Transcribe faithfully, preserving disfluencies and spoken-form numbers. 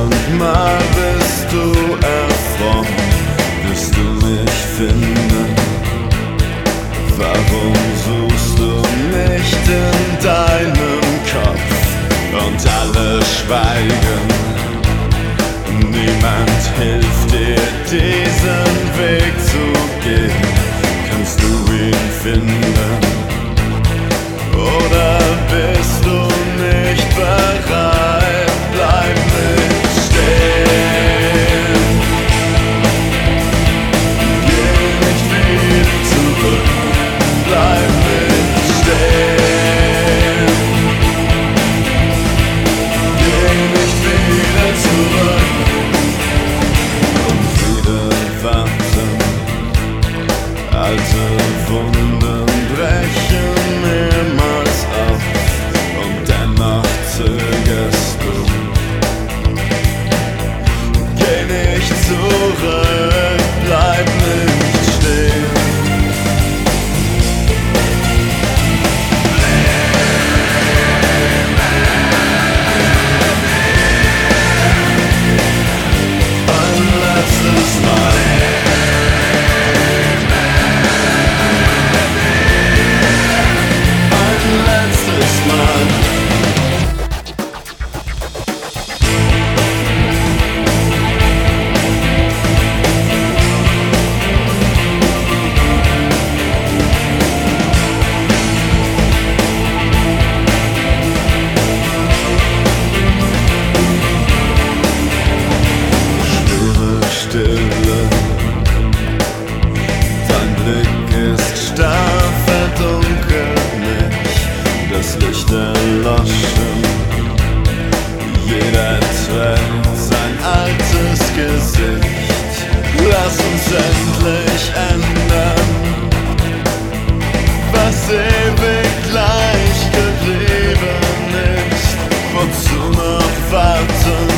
und mal bist du erfroren, wirst du mich finden. Warum suchst du nicht in deinem Kopf und alle schweigen? Niemand hilft dir, diesen Weg zu gehen. Kannst du ihn finden? Oder bist du nicht bereit? Bleib nicht stehen. Geh nicht wieder zurück. Bleib nicht stehen. Geh nicht wieder zurück. Und wieder warten. Alte Wunden brechen mehrmals auf. Und dennoch zögerst du. Geh nicht zurück. Bleib nicht stehen. Dein Blick ist starr, verdunkelt mich, das Licht erloschen. Jeder trägt sein altes Gesicht. Lass uns endlich ändern, was ewig gleich geblieben ist. Wozu noch warten?